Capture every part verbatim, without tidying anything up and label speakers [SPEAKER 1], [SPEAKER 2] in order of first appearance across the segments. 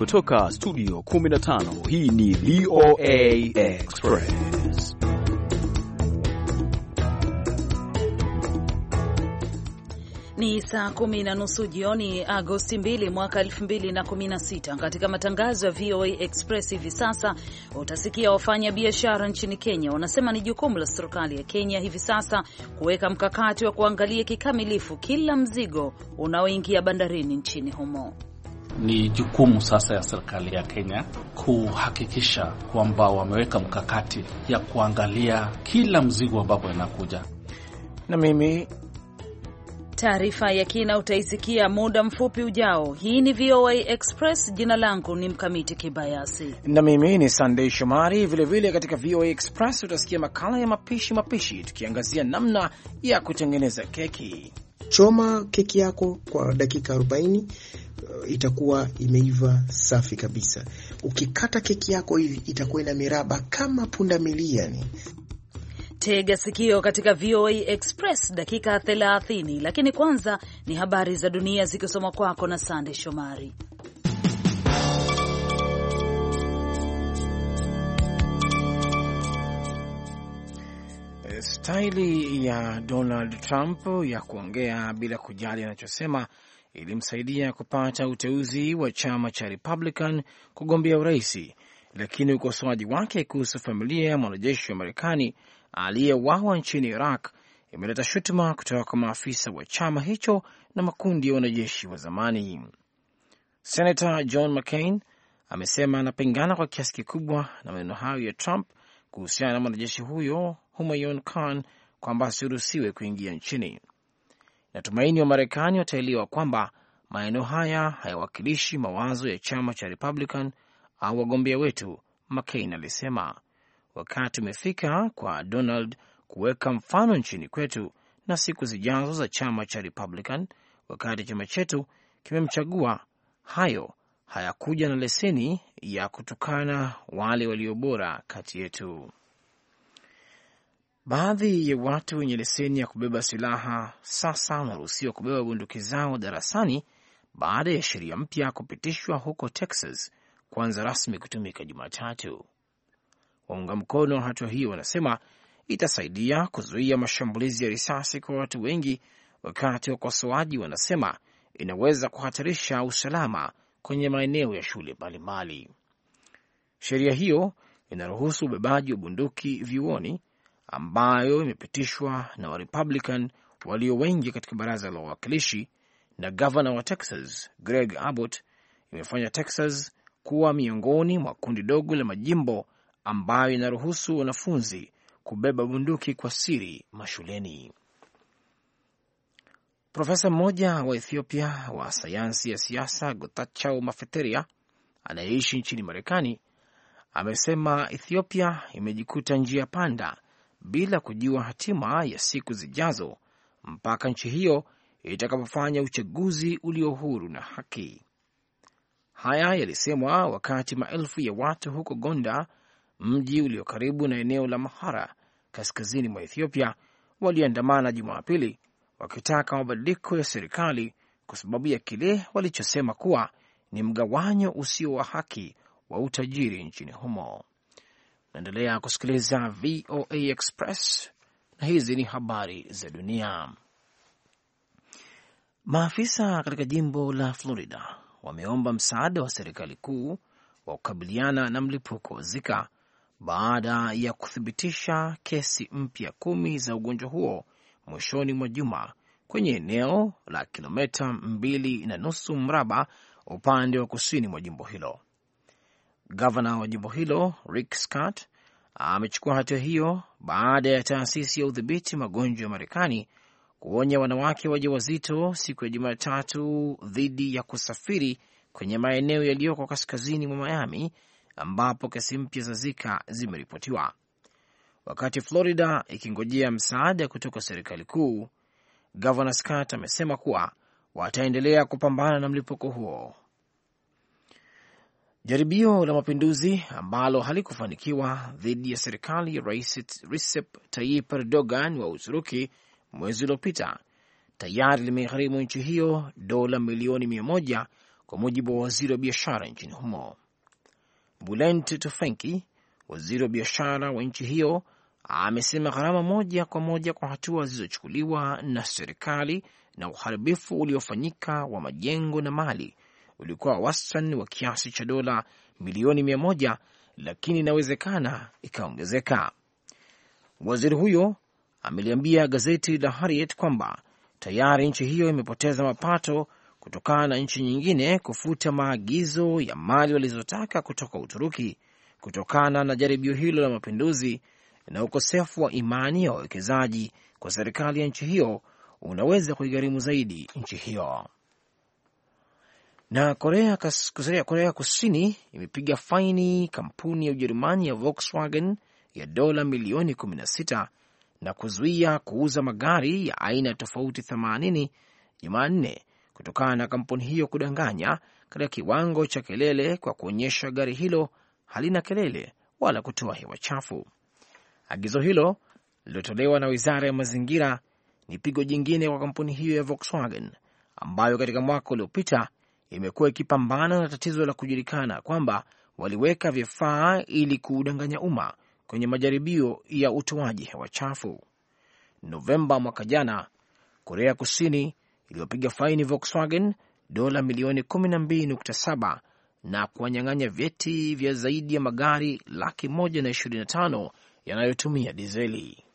[SPEAKER 1] Kutoka studio kumi na tano, hii ni V O A Express.
[SPEAKER 2] Ni saa kumi na nusu jioni, Agosti mbili mwaka elfu mbili na kumi na sita. Katika matangazo ya V O A Express hivi sasa utasikia wafanya biashara nchini Kenya wanasema ni jukumu la serikali ya Kenya hivi sasa kuweka mkakati wa kuangalia kikamilifu kila mzigo unaoingia bandarini nchini humo.
[SPEAKER 3] Ni jukumu sasa ya serikali ya Kenya kuhakikisha kwamba wameweka mkakati ya kuangalia kila mzigo ambapo unakuja.
[SPEAKER 4] Na mimi
[SPEAKER 2] taarifa ya kina utaisikia muda mfupi ujao. Hii ni V O A Express. Jina langu ni Mkamiti Kibayasi.
[SPEAKER 4] Na mimi ni Sunday Shomari. Vile vile katika V O A Express utasikia makala ya mapishi mapishi, tukiangazia namna ya kutengeneza keki.
[SPEAKER 5] Choma keki yako kwa dakika arobaini, uh, itakuwa imeiva safi kabisa. Ukikata keki yako hivi itakuwa ina miraba kama pundamilia ni.
[SPEAKER 2] Tega sikio katika V O A Express dakika thelathini, lakini kwanza ni habari za dunia zikisoma kwako na Sande Shomari.
[SPEAKER 4] Staili ya Donald Trump ya kuongea bila kujali anachosema ilimsaidia kupata uteuzi wa chama cha Republican kugombea uraisi, lakini ukosoaji wake kuhusu familia ya mwanajeshi wa Marekani aliyeuawa nchini Iraq imeleta shutuma kutoka kwa maafisa wa chama hicho na makundi ya wanajeshi wa zamani. Senator John McCain amesema anapingana kwa kiasi kikubwa na maneno hayo ya Trump kuhusiana na mwanajeshi huyo Humayun Khan kwamba asiruhusiwe kuingia nchini. Natumaini wa Marekani wataelewa kwamba maneno haya hayawakilishi mawazo ya chama cha Republican au wagombea wetu, McCain alisema. Wakati umefika kwa Donald kuweka mfano nchini kwetu na siku zijazo za chama cha Republican, wakati chama chetu kimemchagua. Hayo hayakuja na leseni ya kutukana wale walio bora kati yetu. Baadhi ya watu wenye leseni ya kubeba silaha sasa wanaruhusiwa kubeba bunduki zao darasani baada ya sheria mpya kupitishwa huko Texas kuanza rasmi kutumika Jumatatu. Waunga mkono hatua hiyo wanasema itasaidia kuzuia mashambulizi ya risasi kwa watu wengi, wakati wakosoaji wanasema inaweza kuhatarisha usalama kwenye maeneo ya shule mbalimbali. Sheria hiyo inaruhusu ubebaji wa bunduki vyuoni, ambayo imepitishwa na wa Republican walio wengi katika baraza la wawakilishi, na gavana wa Texas Greg Abbott imefanya Texas kuwa miongoni mwa kundi dogo la majimbo ambayo inaruhusu wanafunzi kubeba bunduki kwa siri mashuleni. Profesa mmoja wa Ethiopia wa sayansi ya siasa Getachew Mafeteria anayeishi nchini Marekani amesema Ethiopia imejikuta njia panda bila kujua hatima ya siku zijazo mpaka nchi hiyo itakapofanya uchaguzi ulio huru na haki. Haya yalisemwa wakati maelfu ya watu huko Gonda, mji ulio karibu na eneo la Mahara kaskazini mwa Ethiopia, waliandamana Jumapili wakitaka mabadiliko ya serikali kwa sababu ya kile walichosema kuwa ni mgawanyo usio wa haki wa utajiri nchini humo. Naendelea kusikiliza V O A Express na hizi ni habari za dunia. Maafisa katika jimbo la Florida wameomba msaada wa serikali kuu wa kukabiliana na mlipuko wa Zika baada ya kuthibitisha kesi mpya kumi za ugonjwa huo mwishoni mwa juma kwenye eneo la kilomita mbili na nusu mraba upande wa kusini mwa jimbo hilo. Gavana wa jimbo hilo Rick Scott amechukua hatua hiyo baada ya taasisi ya udhibiti magonjwa ya Marekani kuonya wanawake wajawazito siku ya Jumatatu dhidi ya kusafiri kwenye maeneo yaliyoko kaskazini mwa Miami ambapo kesi mpya za Zika zimeripotiwa. Wakati Florida ikingojea msaada kutoka serikali kuu, Governor Scott amesema kuwa wataendelea kupambana na mlipuko huo. Jaribio la mapinduzi ambalo halikufanikiwa dhidi ya serikali ya Rais Recep Tayyip Erdogan wa Uturuki mwezi uliopita tayari limegharimu nchi hiyo dola milioni mia moja kwa mujibu wa waziri wa biashara nchini humo. Bulent Tofenki, waziri wa biashara wa nchi hiyo, amesema gharama moja kwa moja kwa hatua zilizochukuliwa na serikali na uharibifu uliofanyika wa majengo na mali ulikuwa wastani wa kiasi cha dola milioni mia moja, lakini inawezekana ikaongezeka. Waziri huyo ameliambia gazeti la Harriet kwamba tayari nchi hiyo imepoteza mapato kutokana na nchi nyingine kufuta maagizo ya mali walizotaka kutoka Uturuki kutokana na jaribio hilo la mapinduzi, na ukosefu wa imani ya wawekezaji kwa serikali ya nchi hiyo unaweza kuigharimu zaidi nchi hiyo. Na Korea, Korea Kusini imepiga faini kampuni ya Ujerumani ya Volkswagen ya dola milioni kumi na sita na kuzuia kuuza magari ya aina tofauti themanini Jumanne kutokana na kampuni hiyo kudanganya katika kiwango cha kelele kwa kuonyesha gari hilo halina kelele wala kutoa hewa chafu. Agizo hilo lililotolewa na Wizara ya Mazingira ni pigo jingine kwa kampuni hiyo ya Volkswagen ambayo katika mwaka uliopita imekuwa ikipambana na tatizo la kujulikana kwamba waliweka vifaa ili kuudanganya umma kwenye majaribio ya utoaji hewa chafu. Novemba mwaka jana, Korea Kusini iliyopiga faini Volkswagen dola milioni kumi na mbili nukta saba na kuwanyang'anya vyeti vya zaidi ya magari laki moja na ishirini na tano yanayotumia dizeli.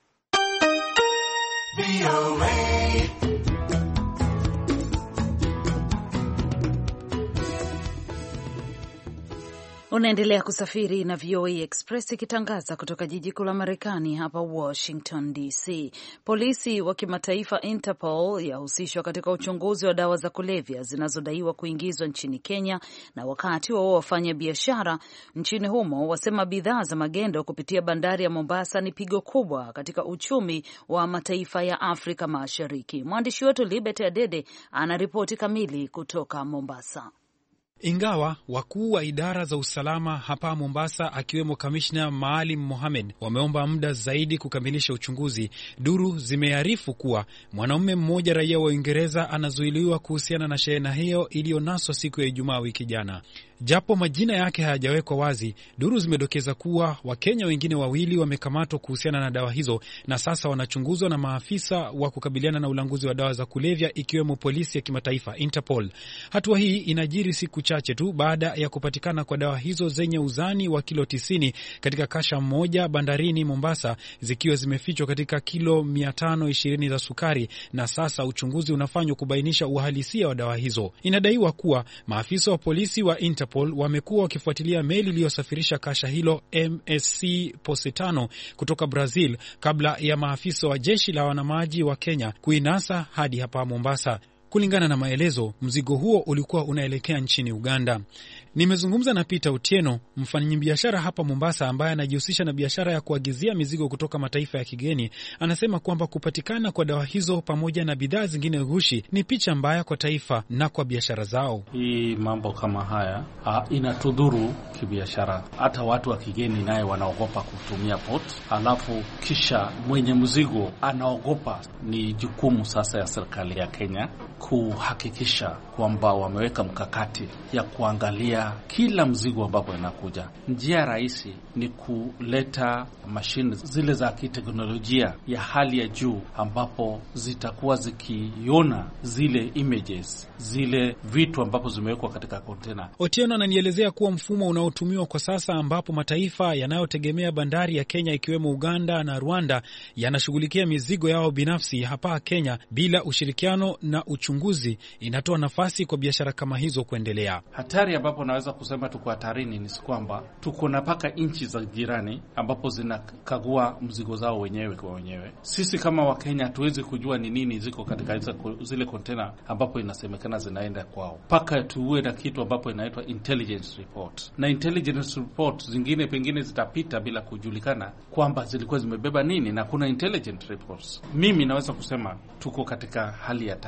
[SPEAKER 2] Unaendelea kusafiri na V O A Express ikitangaza kutoka jiji kuu la Marekani hapa Washington D C. Polisi wa kimataifa Interpol yahusishwa katika uchunguzi wa dawa za kulevya zinazodaiwa kuingizwa nchini Kenya, na wakati wao wafanya biashara nchini humo wasema bidhaa za magendo kupitia bandari ya Mombasa ni pigo kubwa katika uchumi wa mataifa ya Afrika Mashariki. Mwandishi wetu Libet Adede ana ripoti kamili kutoka Mombasa.
[SPEAKER 6] Ingawa wakuu wa idara za usalama hapa Mombasa akiwemo kamishna Maalim Mohamed wameomba muda zaidi kukamilisha uchunguzi, duru zimearifu kuwa mwanaume mmoja raia wa Uingereza anazuiliwa kuhusiana na shehena hiyo iliyonaswa siku ya Ijumaa wiki jana. Japo majina yake hayajawekwa wazi, duru zimedokeza kuwa Wakenya wengine wawili wamekamatwa kuhusiana na dawa hizo na sasa wanachunguzwa na maafisa wa kukabiliana na ulanguzi wa dawa za kulevya ikiwemo polisi ya kimataifa Interpol. Hatua hii inajiri siku chache tu baada ya kupatikana kwa dawa hizo zenye uzani wa kilo tisini katika kasha moja bandarini Mombasa, zikiwa zimefichwa katika kilo mia tano ishirini za sukari, na sasa uchunguzi unafanywa kubainisha uhalisia wa dawa hizo. Inadaiwa kuwa maafisa wa polisi wa Interpol wamekuwa wakifuatilia meli iliyosafirisha kasha hilo M S C Positano kutoka Brazil kabla ya maafisa wa jeshi la wanamaji wa Kenya kuinasa hadi hapa Mombasa. Kulingana na maelezo, mzigo huo ulikuwa unaelekea nchini Uganda. Nimezungumza na Peter Otieno, mfanyabiashara hapa Mombasa ambaye anajihusisha na biashara ya kuagizia mizigo kutoka mataifa ya kigeni. Anasema kwamba kupatikana kwa dawa hizo pamoja na bidhaa zingine ghushi ni picha mbaya kwa taifa na kwa biashara zao.
[SPEAKER 3] Hii mambo kama haya ha, inatudhuru kibiashara. Hata watu wa kigeni naye wanaogopa kutumia port, alafu kisha mwenye mzigo anaogopa. Ni jukumu sasa ya serikali ya Kenya kuhakikisha kwamba wameweka mkakati ya kuangalia kila mzigo ambapo inakuja. Njia rahisi ni kuleta mashine zile za kiteknolojia ya hali ya juu ambapo zitakuwa zikiona zile images, zile vitu ambapo zimewekwa katika container.
[SPEAKER 6] Otieno ananielezea kuwa mfumo unaotumiwa kwa sasa ambapo mataifa yanayotegemea bandari ya Kenya ikiwemo Uganda na Rwanda yanashughulikia mizigo yao binafsi hapa Kenya bila ushirikiano na uchunguzi, inatoa nafasi kwa biashara kama hizo kuendelea.
[SPEAKER 3] Hatari ambapo naweza kusema tuko hatarini ni kwamba tuko na paka nchi za jirani ambapo zinakagua mzigo zao wenyewe kwa wenyewe. Sisi kama wa Kenya hatuwezi kujua ni nini ziko katika zile container ambapo inasemekana zinaenda kwao. Paka tuwe na kitu ambapo inaitwa intelligence report. Na intelligence report zingine pengine zitapita bila kujulikana kwamba zilikuwa zimebeba nini, na kuna intelligence reports. Mimi naweza kusema tuko katika hali hatari.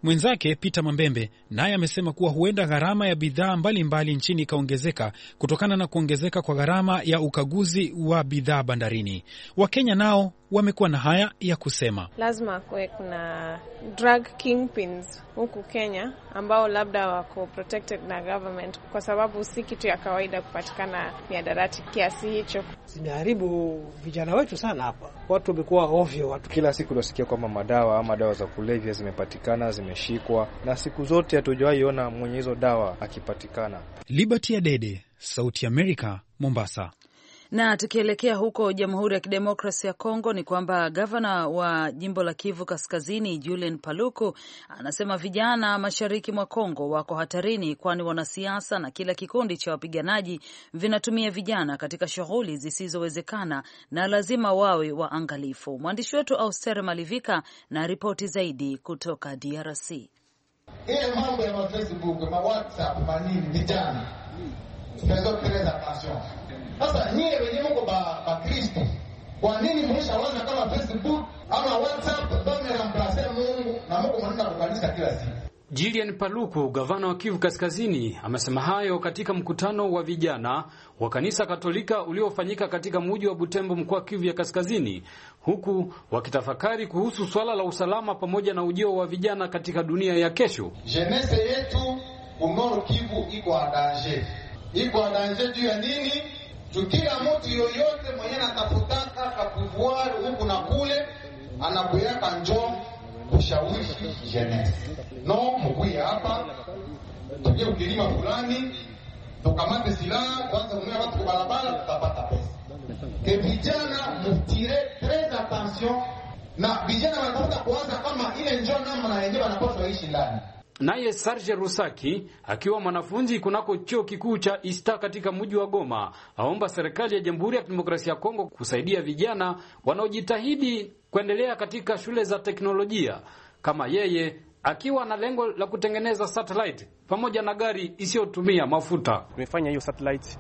[SPEAKER 6] Mwenzake Peter Mambembe naye amesema kuwa huenda gharama ya bidhaa mbalimbali nchini ikaongezeka kutokana na kuongezeka kwa gharama ya ukaguzi wa bidhaa bandarini. Wakenya nao wamekuwa na haya ya kusema.
[SPEAKER 7] Lazima kuwe kuna drug kingpins huku Kenya ambao labda wako protected na government, kwa sababu si kitu ya kawaida kupatikana mihadarati kiasi hicho.
[SPEAKER 8] Zinaharibu vijana wetu sana hapa. Watu wamekuwa ovyo. Watu
[SPEAKER 9] kila siku tunasikia kwamba madawa ama dawa za kulevya zimepatikana, zimeshikwa, na siku zote hatujawahi ona mwenye hizo dawa akipatikana.
[SPEAKER 6] Liberty Adede, Sauti America, Mombasa.
[SPEAKER 2] Na tukielekea huko Jamhuri ya Kidemokrasia ya Kongo ni kwamba gavana wa jimbo la Kivu Kaskazini Julien Paluku anasema vijana mashariki mwa Kongo wako hatarini, kwani wanasiasa na kila kikundi cha wapiganaji vinatumia vijana katika shughuli zisizowezekana na lazima wawe waangalifu. Mwandishi wetu Auster Malivika na ripoti zaidi kutoka D R C.
[SPEAKER 10] Ile mambo ya Facebook, ma WhatsApp, manini vijana. Tumezo keleza passion. Sasa nyie wenye mko ba, ba Kristo, kwa nini mshawaza kama Facebook ama WhatsApp ndio remplace Mungu na mko mnaenda kukanisa kila siku?
[SPEAKER 11] Julien Paluku, gavana wa Kivu Kaskazini, amesema hayo katika mkutano wa vijana wa kanisa Katolika uliofanyika katika mji wa Butembo, mkoa Kivu ya Kaskazini, huku wakitafakari kuhusu swala la usalama pamoja na ujio wa vijana katika dunia ya kesho.
[SPEAKER 10] Jeunesse yetu kunoro Kivu iko a danger. Iko a danger juu ya nini? Tukila mtu yoyote mwenye anatafutaka kapouvoir huku na kule anakuyaka njoo kushawishi jeunesse. No, mkuya hapa tuje ukilima fulani tukamate silaha kwanza kumea watu kwa barabara tutapata pesa. Ke vijana mutire très attention, na vijana wanataka kuanza kama ile njoo namna yenyewe wanapaswa ishi ndani.
[SPEAKER 11] Naye Serge Rusaki akiwa mwanafunzi kunako chuo kikuu cha Ista katika mji wa Goma aomba serikali ya Jamhuri ya Kidemokrasia ya Kongo kusaidia vijana wanaojitahidi kuendelea katika shule za teknolojia kama yeye, akiwa na lengo la kutengeneza satellite pamoja na gari isiyotumia mafuta.
[SPEAKER 12] Tumefanya hiyo satellite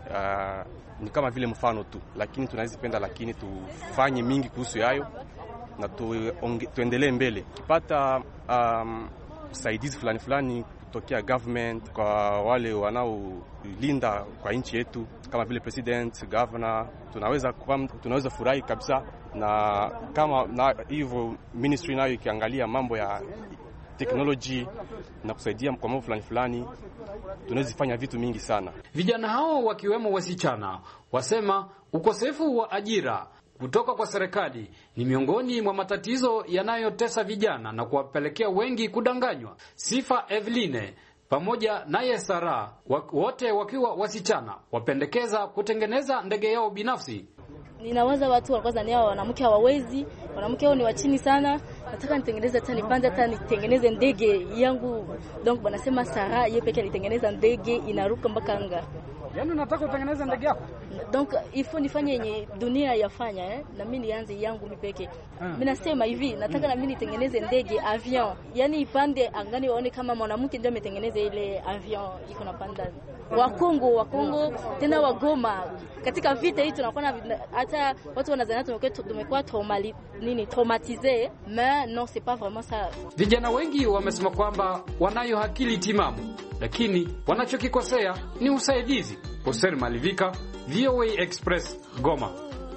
[SPEAKER 12] uh, ni kama vile mfano tu, lakini tunazipenda, lakini tufanye mingi kuhusu hayo na tu, tuendelee mbele. Kipata um, usaidizi fulani fulani kutokea government kwa wale wanaolinda kwa nchi yetu kama vile president, governor, tunaweza tunaweza furahi kabisa. Na kama na hivyo ministry nayo ikiangalia mambo ya technology na kusaidia kwa mambo fulani fulani, tunaweza fanya vitu mingi sana.
[SPEAKER 11] Vijana hao wakiwemo wasichana wasema ukosefu wa ajira kutoka kwa serikali ni miongoni mwa matatizo yanayotesa vijana na kuwapelekea wengi kudanganywa. Sifa Eveline pamoja naye Sara wote wakiwa wasichana wapendekeza kutengeneza ndege yao binafsi.
[SPEAKER 13] Ninawaza watu walikuwa ni hao wanawake hawawezi, wanawake hao ni wa chini sana. Nataka nitengeneze hata nipande hata nitengeneze ndege yangu. Donc wanasema Sara yeye pekee alitengeneza ndege inaruka mpaka anga.
[SPEAKER 8] Yaani unataka utengeneze ndege yako?
[SPEAKER 13] Donc ifo nifanye yenye dunia yafanya eh, na mimi nianze yangu mipeke. Mimi nasema hivi, nataka na mimi nitengeneze ndege avion. Yaani ipande angani waone kama mwanamke ndio ametengeneza ile avion iko na panda. Wa Kongo, wa Kongo tena wa Goma. Katika vita hii tunakuwa hata watu wanazania tumekuwa tumekuwa traumali nini traumatisé, mais non c'est pas vraiment ça.
[SPEAKER 11] Vijana wengi wamesema kwamba wanayo akili timamu, lakini wanachokikosea ni usaidizi. Hoser Malivika, V O A Express, Goma.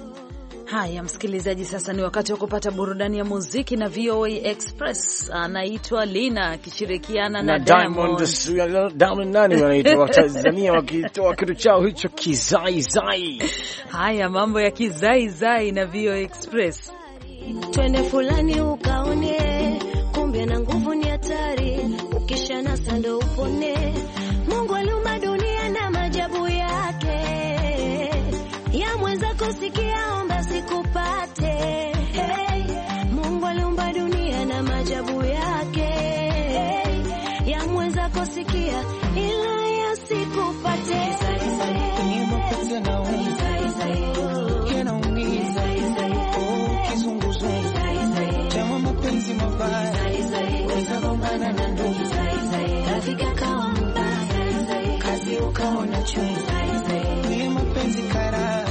[SPEAKER 2] Haya msikilizaji, sasa ni wakati wa kupata burudani ya muziki na V O A Express. Anaitwa Lina akishirikiana na, na Diamond.
[SPEAKER 4] Diamond nani wanaitwa Tanzania wakitoa kitu chao hicho kizai zai.
[SPEAKER 2] Haya mambo ya kizai zai na V O A Express.
[SPEAKER 14] Twende fulani ukaone, kumbe na nguvu ni hatari, ukishana sando upone. Mungu aliumba dunia na maajabu yake, ya mwenzako sikia omba sikupate. Hey, Mungu aliumba dunia na maajabu yake, hey, ya mwenzako sikia ila ya sikupate.
[SPEAKER 15] Ni mapenzi na wewe yanaumiza, oh kizunguzungu chama mapenzi mabaya, weza gombana na ndugu, rafiki kawa mbaya, kazi ukaona chui, ni mapenzi kara.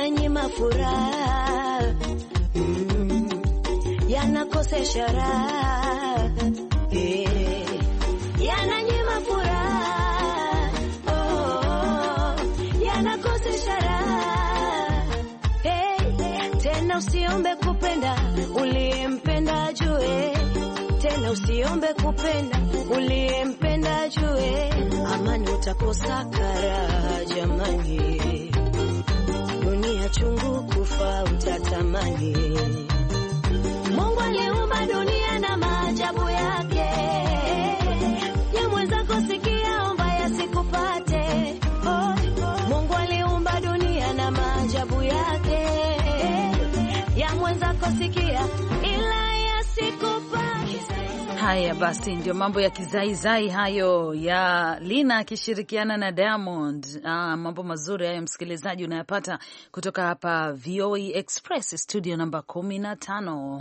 [SPEAKER 14] yananyima furaha, mm, yanakosesha raha, eh, yananyima furaha, oh, yanakosesha raha, hey, tena usiombe kupenda uliyempenda ajue, tena usiombe kupenda uliyempenda ajue, amani utakosa karaha jamani, dunia chungu kufa utatamani. Mungu aliumba dunia na maajabu yake, ya mwenzako sikia omba yasikupate. Oh, Mungu aliumba dunia na maajabu yake, ya mwenzako sikia ila yasikupate.
[SPEAKER 2] Haya basi, ndio mambo ya kizaizai hayo ya Lina akishirikiana na Diamond. Ah, mambo mazuri hayo msikilizaji unayapata kutoka hapa V O A Express studio namba kumi na tano.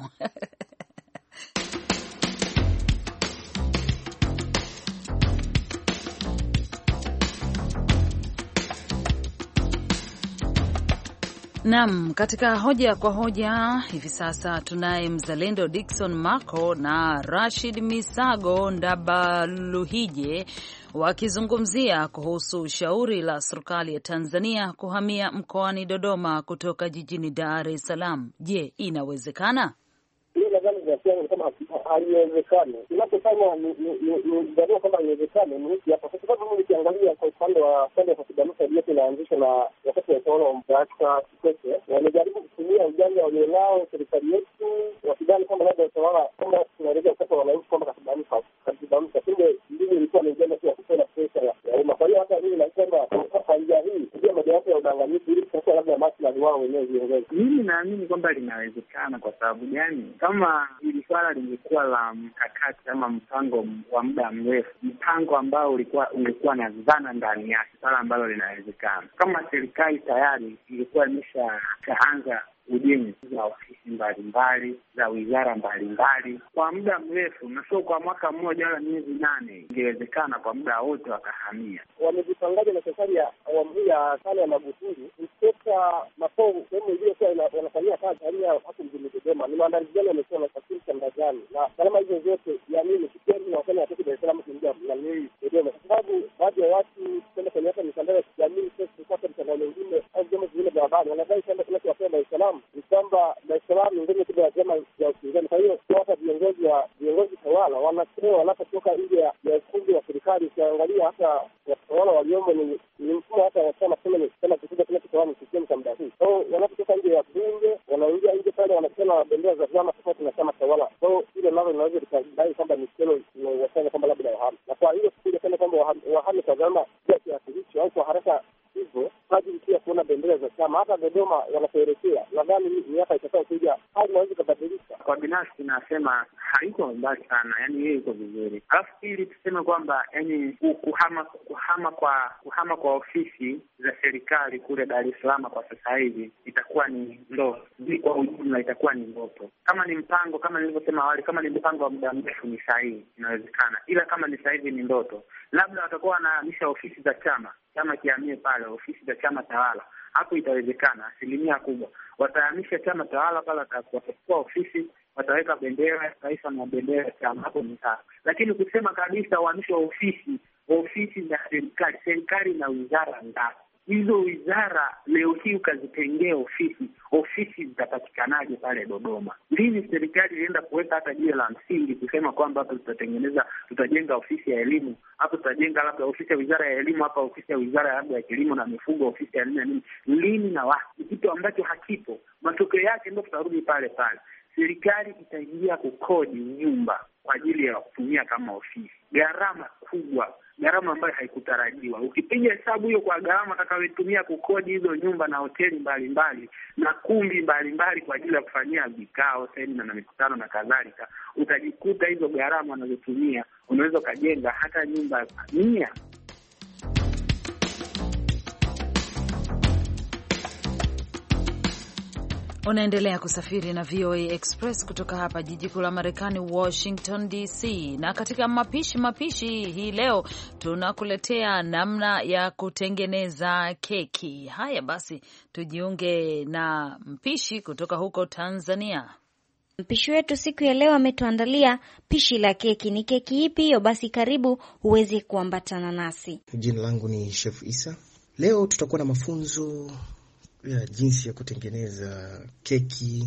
[SPEAKER 2] Naam, katika hoja kwa hoja hivi sasa tunaye mzalendo Dickson Mako na Rashid Misago Ndabaluhije wakizungumzia kuhusu shauri la serikali ya Tanzania kuhamia mkoani Dodoma kutoka jijini Dar es Salaam. Je, inawezekana?
[SPEAKER 16] Mimi nadhani ni kama haiwezekani. Tunapofanya ni ndio kama haiwezekani ni hiki hapa. Kwa sababu mimi nikiangalia kwa upande wa upande wa kidemokrasia yetu inaanzishwa na wakati wa utawala wa Mkapa Kikwete, wanajaribu kutumia ujanja walionao serikali yetu wakidhani kwamba labda utawala kama tunaelekea kwa wananchi kwamba katiba mpya katiba mpya kumbe ndio ilikuwa ni ujanja tu kupenda pesa ya umma. Kwa hiyo hata mimi nasema kwa njia hii ndio mojawapo ya udanganyifu ili kusaidia labda maslahi wao wenyewe viongozi.
[SPEAKER 17] Mimi naamini kwamba linawezekana. Kwa sababu gani? Kama hili swala lingekuwa la mkakati ama mpango wa muda mrefu, mpango ambao ulikuwa ungekuwa na dhana ndani yake, swala ambalo linawezekana. Kama serikali tayari ilikuwa imeshaanza ujenzi wa ofisi mbalimbali za wizara mbalimbali kwa muda mrefu, na sio kwa mwaka mmoja wala miezi nane, ingewezekana kwa muda wote wakahamia.
[SPEAKER 16] Wamejipangaje na serikali ya awamu hii ya tano ya Magufuli kutoka mafomu sehemu iliyokuwa wanafanyia kazi hali hapo mjini Dodoma? Ni maandalizi gani yamekuwa na safirisha ndani na gharama hizo zote ya nini kikweli na wafanya watoto Dar es Salaam kuingia na leo Dodoma? Kwa sababu baadhi ya watu kwenda kwenye hata mitandao ya kijamii kwa mitandao mingine au vyombo vingine vya habari wanadai kwamba kinachowafanya Dar es Salaam ni kwamba Dar es Salaam ni ngome kubwa ya vyama vya upinzani. Kwa hiyo hata viongozi wa viongozi tawala wanapewa wanapotoka nje ya ukumbi wa serikali. Ukiangalia hata watawala waliomo ni ni mfumo hata wa chama kama kama kikuja kile kitawala system kwa muda huu. Kwa hiyo wanapotoka nje ya bunge wanaingia nje pale wanasema bendera za vyama tofauti na chama tawala. Kwa hiyo ile nalo inaweza kudai kwamba ni kero inawafanya kwamba labda wahame. Na kwa hiyo kile kana kwamba wahame kwa vyama vya kiasi hicho au kwa haraka hivyo hadi pia kuna bendera za chama hata Dodoma wanapoelekea, nadhani miaka itakao kuja hali inaweza kubadilika.
[SPEAKER 17] Kwa binafsi nasema haiko mbali sana, yani yeye iko vizuri. Alafu pili tuseme kwamba yani kuhama kuhama kwa kuhama kwa ofisi za serikali kule Dar es Salaam kwa sasa hivi itakuwa ni ndoto. Kwa ujumla itakuwa ni ndoto. Kama ni mpango kama nilivyosema awali, kama ni mpango wa muda mrefu ni sahihi, inawezekana. Ila kama ni sasa hivi ni ndoto. Labda watakuwa wanahamisha ofisi za chama, chama kihamie pale ofisi za chama tawala. Hapo itawezekana asilimia kubwa. Watahamisha chama tawala pale, watachukua ofisi, wataweka bendera ya taifa na bendera ya chama, hapo ni sawa. Lakini kusema kabisa uhamisho ofisi, ofisi za serikali, serikali na wizara ngapi? Hizo wizara leo hii ukazitengea ofisi, ofisi zitapatikanaje pale Dodoma? Lini serikali ilienda kuweka hata jiwe la msingi kusema kwamba hapa tutatengeneza, tutajenga ofisi ya elimu, hapa tutajenga labda ofisi ya wizara ya elimu, hapa ofisi ya wizara labda ya kilimo na mifugo, ofisi ya nini? Lini na wapi? Kitu ambacho hakipo. Matokeo yake ndio tutarudi pale pale. Serikali itaingia kukodi nyumba kwa ajili ya kutumia kama ofisi. Gharama kubwa, gharama ambayo haikutarajiwa. Ukipiga hesabu hiyo kwa gharama atakayotumia kukodi hizo nyumba na hoteli mbalimbali na kumbi mbalimbali kwa ajili ya kufanyia vikao, semina na mikutano na kadhalika, utajikuta hizo gharama anazotumia unaweza kujenga hata nyumba mia.
[SPEAKER 2] Unaendelea kusafiri na V O A Express kutoka hapa jiji kuu la Marekani, Washington D C. Na katika mapishi mapishi hii leo tunakuletea namna ya kutengeneza keki. Haya basi, tujiunge na mpishi kutoka huko Tanzania.
[SPEAKER 18] Mpishi wetu siku ya leo ametuandalia pishi la keki. Ni keki ipi hiyo? Basi karibu uweze kuambatana nasi.
[SPEAKER 5] Jina langu ni Chef Isa. Leo tutakuwa na mafunzo ya jinsi ya kutengeneza keki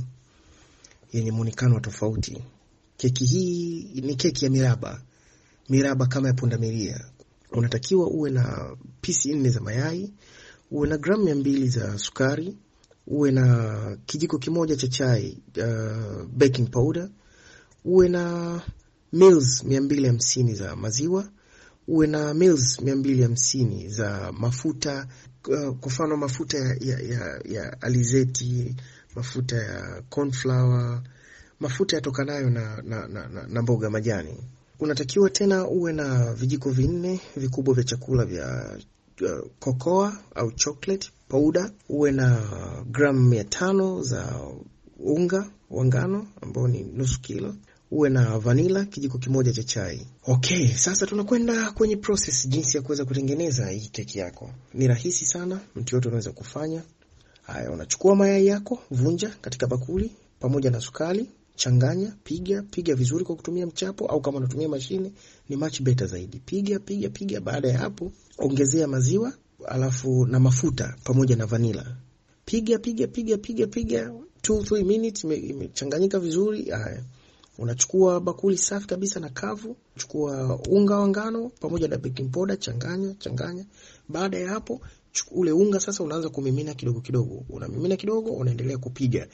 [SPEAKER 5] yenye muonekano tofauti. Keki hii ni keki ya miraba. Miraba kama ya pundamilia. Unatakiwa uwe na pisi nne za mayai, uwe na gramu mia mbili za sukari, uwe na kijiko kimoja cha chai uh, baking powder, uwe na mils mia mbili hamsini za maziwa, uwe na mils mia mbili hamsini za mafuta, uh, kwa mfano mafuta ya, ya, ya, ya alizeti, mafuta ya corn flour, mafuta yatokanayo na, na, na, na, na mboga majani. Unatakiwa tena uwe na vijiko vinne vikubwa vya chakula vya uh, cocoa au chocolate powder, uwe na gramu mia tano za unga wa ngano ambao ni nusu kilo, uwe na vanilla kijiko kimoja cha chai. Okay, sasa tunakwenda kwenye process jinsi ya kuweza kutengeneza hii keki yako. Ni rahisi sana, mtu yote anaweza kufanya. Haya, unachukua mayai yako, vunja katika bakuli pamoja na sukari, changanya, piga, piga vizuri kwa kutumia mchapo au kama unatumia mashine ni much better zaidi. Piga, piga, piga. Baada ya hapo, ongezea maziwa alafu na mafuta pamoja na vanilla. Piga, piga, piga, piga, piga two three minutes imechanganyika vizuri. Haya, unachukua bakuli safi kabisa na kavu, chukua unga wa ngano pamoja na baking powder, changanya, changanya. Baada ya hapo, ule unga sasa unaanza kumimina kidogo kidogo. Unamimina kidogo, unaendelea kupiga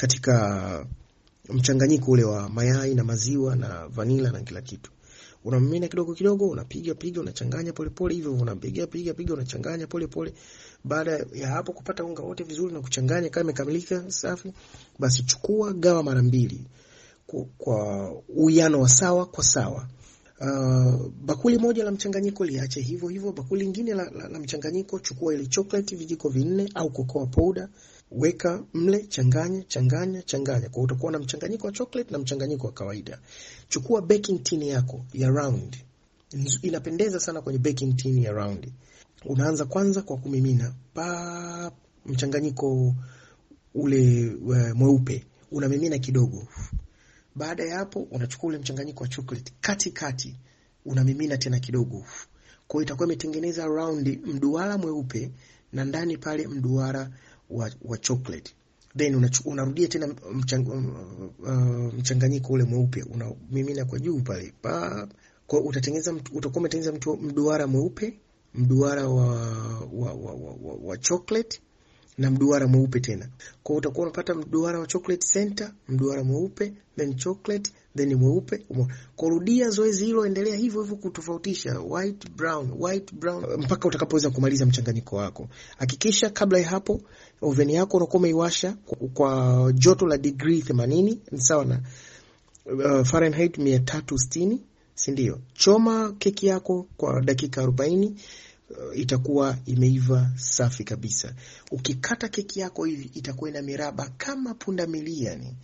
[SPEAKER 5] katika mchanganyiko ule wa mayai na maziwa na vanilla na kila kitu. Unamimina kidogo kidogo, unapiga piga, unachanganya pole pole hivyo, unapiga piga piga, unachanganya pole pole. Baada ya hapo kupata unga wote vizuri na kuchanganya kama imekamilika safi, basi chukua gawa mara mbili kwa uwiano wa sawa kwa sawa. Uh, bakuli moja la mchanganyiko liache hivyo hivyo. Bakuli lingine la, la, la mchanganyiko chukua ile chocolate vijiko vinne au cocoa powder, weka mle, changanya, changanya, changanya. Kwa utakuwa na mchanganyiko wa chocolate na mchanganyiko wa kawaida. Chukua baking tin yako ya round. Inapendeza sana kwenye baking tin ya round. Unaanza kwanza kwa kumimina pa mchanganyiko ule uh, mweupe. Unamimina kidogo. Baada ya hapo unachukua ule mchanganyiko wa chocolate kati kati, unamimina tena kidogo. Kwa hiyo itakuwa imetengeneza round mduara mweupe na ndani pale mduara wa, wa chocolate. Then unachukua unarudia tena mchang, uh, mchanganyiko ule mweupe, unamimina kwa juu pale. Pa kwa utatengeneza utakuwa umetengeneza mduara mweupe, mduara wa wa, wa, wa, wa, wa chocolate na mduara mweupe tena. Kwa utakuwa unapata mduara wa chocolate center, mduara mweupe, then chocolate, then mweupe. Kwa rudia zoezi hilo, endelea hivyo hivyo kutofautisha white brown, white brown mpaka utakapoweza kumaliza mchanganyiko wako. Hakikisha kabla ya hapo oven yako unakuwa umeiwasha kwa joto la degree themanini, ni sawa na uh, Fahrenheit mia tatu sitini, si ndio? Choma keki yako kwa dakika arobaini. Uh, itakuwa imeiva safi kabisa. Ukikata keki yako hivi itakuwa ina miraba kama pundamilia ni.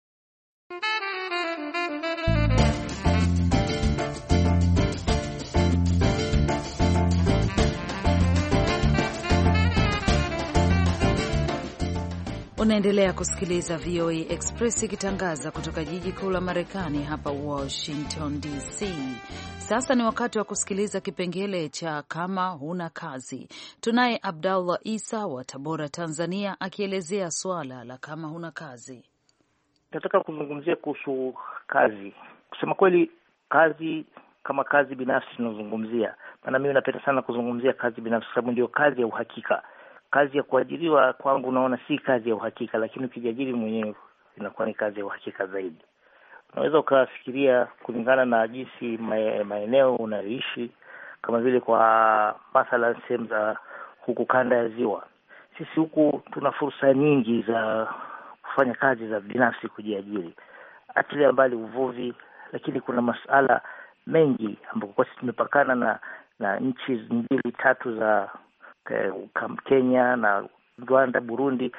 [SPEAKER 2] Unaendelea kusikiliza V O A Express ikitangaza kutoka jiji kuu la Marekani hapa Washington D C. Sasa ni wakati wa kusikiliza kipengele cha kama huna kazi. Tunaye Abdallah Isa wa Tabora, Tanzania, akielezea swala la kama huna kazi.
[SPEAKER 19] Nataka kuzungumzia kuhusu kazi. Kusema kweli, kazi kama kazi binafsi tunazungumzia. Maana mimi napenda sana kuzungumzia kazi binafsi sababu ndio kazi ya uhakika. Kazi ya kuajiriwa kwangu naona si kazi ya uhakika, lakini ukijiajiri mwenyewe inakuwa ni kazi ya uhakika zaidi. Unaweza ukafikiria kulingana na jinsi maeneo unayoishi, kama vile kwa mathalan sehemu za huku kanda ya Ziwa. Sisi huku tuna fursa nyingi za kufanya kazi za binafsi, kujiajiri. Achilia mbali uvuvi, lakini kuna masuala mengi ambapo kwa sisi tumepakana na na nchi mbili tatu za Kenya na Rwanda, Burundi.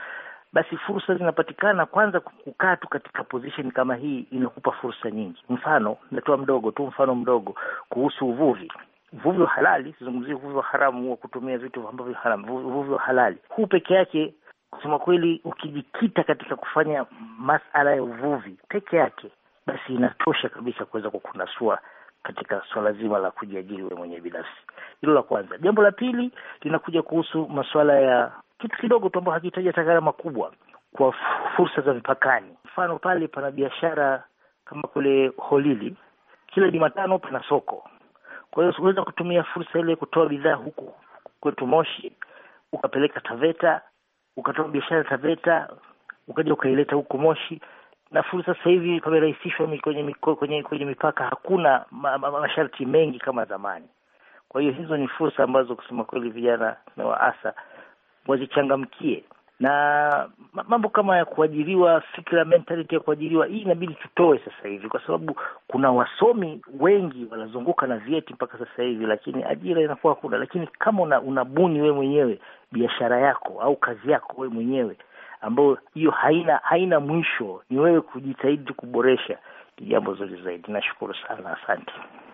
[SPEAKER 19] basi fursa zinapatikana. Kwanza kukaa tu katika position kama hii inakupa fursa nyingi. Mfano, natoa mdogo tu, mfano mdogo kuhusu uvuvi. Uvuvi wa halali, sizungumzie uvuvi wa haramu wa kutumia vitu ambavyo haramu. Uvuvi wa halali huu peke yake, kusema kweli, ukijikita katika kufanya masala ya uvuvi peke yake, basi inatosha kabisa kuweza kukunasua katika swala zima la kujiajiri wewe mwenyewe binafsi. Hilo la kwanza. Jambo la pili linakuja kuhusu masuala ya kitu kidogo tu ambacho hakihitaji gharama kubwa, kwa fursa za mipakani. Mfano, pale pana biashara kama kule Holili, kila Jumatano pana soko. Kwa hiyo unaweza kutumia fursa ile kutoa bidhaa huku kwetu Moshi, ukapeleka Taveta, ukatoa biashara Taveta, ukaja ukaileta huko Moshi. Na fursa sasa hivi pamerahisishwa kwenye kwenye kwenye mipaka, hakuna ma, ma, ma, masharti mengi kama zamani. Kwa hiyo hizo ni fursa ambazo kusema kweli vijana na waasa wazichangamkie. Na mambo kama ya kuajiriwa, fikra, mentality ya kuajiriwa, hii inabidi tutoe sasa hivi, kwa sababu kuna wasomi wengi wanazunguka na vyeti mpaka sasa hivi, lakini ajira inakuwa hakuna. Lakini kama una, unabuni wewe mwenyewe biashara yako au kazi yako wewe mwenyewe, ambayo hiyo haina haina mwisho, ni wewe kujitahidi kuboresha, ni jambo zuri zaidi. Nashukuru sana, asante.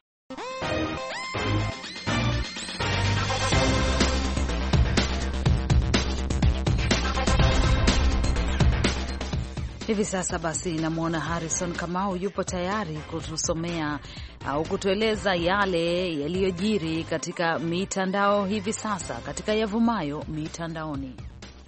[SPEAKER 2] Hivi sasa basi namwona Harrison Kamau yupo tayari kutusomea au kutueleza yale yaliyojiri katika mitandao hivi sasa, katika yavumayo mitandaoni.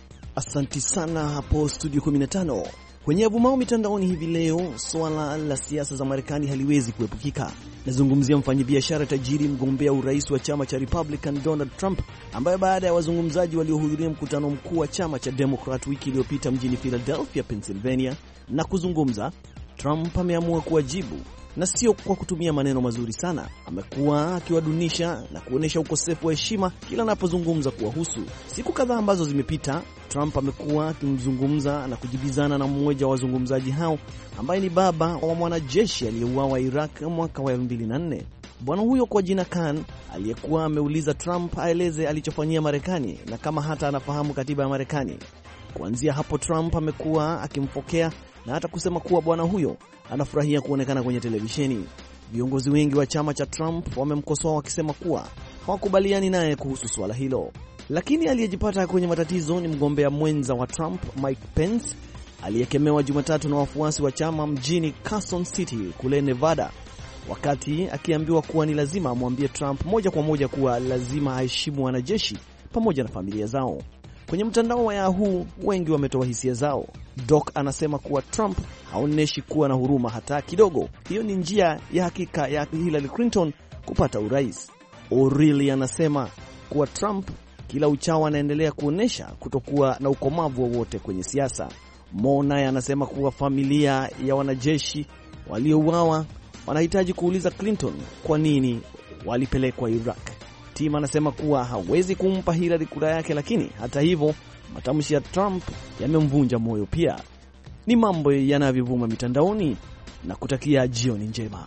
[SPEAKER 20] Asanti sana hapo studio kumi na tano. Kwenye yavumayo mitandaoni hivi leo, swala la siasa za Marekani haliwezi kuepukika. Nazungumzia mfanyabiashara tajiri, mgombea urais wa chama cha Republican Donald Trump, ambaye baada ya wazungumzaji waliohudhuria mkutano mkuu wa chama cha Democrat wiki iliyopita mjini Philadelphia, Pennsylvania, na kuzungumza, Trump ameamua kuwajibu, na sio kwa kutumia maneno mazuri sana. Amekuwa akiwadunisha na kuonesha ukosefu wa heshima kila anapozungumza kuwahusu. Siku kadhaa ambazo zimepita, Trump amekuwa akimzungumza na kujibizana na mmoja wa wazungumzaji hao, ambaye ni baba wa mwanajeshi aliyeuawa Iraq mwaka wa elfu mbili na nne. Bwana huyo kwa jina Khan aliyekuwa ameuliza Trump aeleze alichofanyia Marekani na kama hata anafahamu katiba ya Marekani. Kuanzia hapo, Trump amekuwa akimfokea na hata kusema kuwa bwana huyo anafurahia kuonekana kwenye televisheni. Viongozi wengi wa chama cha Trump wamemkosoa wakisema kuwa hawakubaliani naye kuhusu swala hilo. Lakini aliyejipata kwenye matatizo ni mgombea mwenza wa Trump, Mike Pence, aliyekemewa Jumatatu na wafuasi wa chama mjini Carson City kule Nevada, wakati akiambiwa kuwa ni lazima amwambie Trump moja kwa moja kuwa lazima aheshimu wanajeshi pamoja na familia zao. Kwenye mtandao wa Yahoo, wengi wametoa hisia zao. Doc anasema kuwa Trump haoneshi kuwa na huruma hata kidogo. Hiyo ni njia ya hakika ya Hillary Clinton kupata urais. O'Reilly anasema kuwa Trump kila uchao anaendelea kuonesha kutokuwa na ukomavu wowote kwenye siasa. Mo naye anasema kuwa familia ya wanajeshi waliouawa wanahitaji kuuliza Clinton kwa nini walipelekwa Iraq. Tim anasema kuwa hawezi kumpa Hillary kura yake, lakini hata hivyo matamshi ya Trump yamemvunja moyo pia. Ni mambo yanavyovuma mitandaoni, na kutakia jioni njema.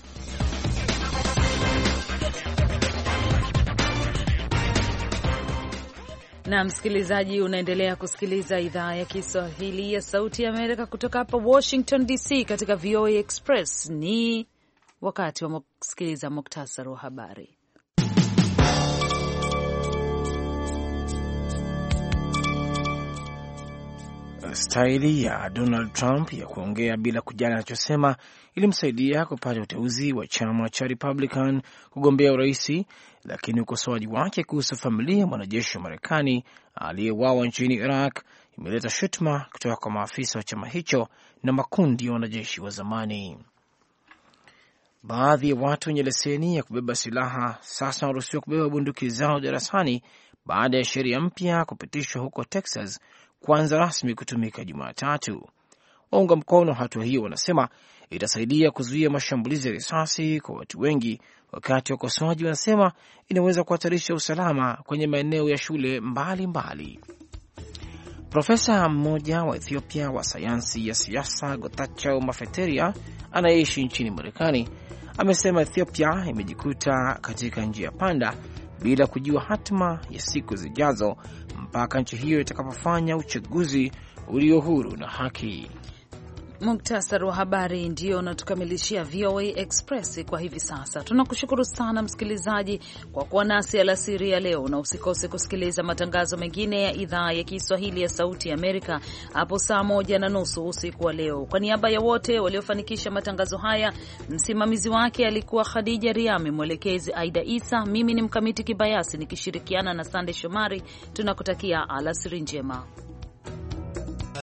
[SPEAKER 2] Na msikilizaji, unaendelea kusikiliza idhaa ya Kiswahili ya Sauti ya Amerika kutoka hapa Washington D C katika V O A Express. Ni wakati wa kusikiliza muktasari wa habari.
[SPEAKER 4] Staili ya Donald Trump ya kuongea bila kujali anachosema ilimsaidia kupata uteuzi wa chama cha Republican kugombea uraisi, lakini ukosoaji wake kuhusu familia ya mwanajeshi wa Marekani aliyeuawa nchini Iraq imeleta shutuma kutoka kwa maafisa wa chama hicho na makundi ya wanajeshi wa zamani. Baadhi ya watu wenye leseni ya kubeba silaha sasa wanaruhusiwa kubeba bunduki zao darasani baada ya sheria mpya kupitishwa huko Texas kuanza rasmi kutumika Jumatatu. Waunga mkono hatua hiyo wanasema itasaidia kuzuia mashambulizi ya risasi kwa watu wengi, wakati wakosoaji wanasema inaweza kuhatarisha usalama kwenye maeneo ya shule mbalimbali mbali. Profesa mmoja wa Ethiopia wa sayansi ya siasa, Getachew Mafeteria, anayeishi nchini Marekani, amesema Ethiopia imejikuta katika njia panda bila kujua hatima ya siku zijazo mpaka nchi hiyo itakapofanya uchaguzi ulio huru na haki.
[SPEAKER 2] Muktasari wa habari ndio unatukamilishia V O A Express kwa hivi sasa. Tunakushukuru sana msikilizaji kwa kuwa nasi alasiri ya leo, na usikose kusikiliza matangazo mengine ya idhaa ya Kiswahili ya Sauti ya Amerika hapo saa moja na nusu usiku wa leo. Kwa niaba ya wote waliofanikisha matangazo haya, msimamizi wake alikuwa Khadija Riami, mwelekezi Aida Isa, mimi ni Mkamiti Kibayasi nikishirikiana na Sande Shomari. Tunakutakia alasiri njema.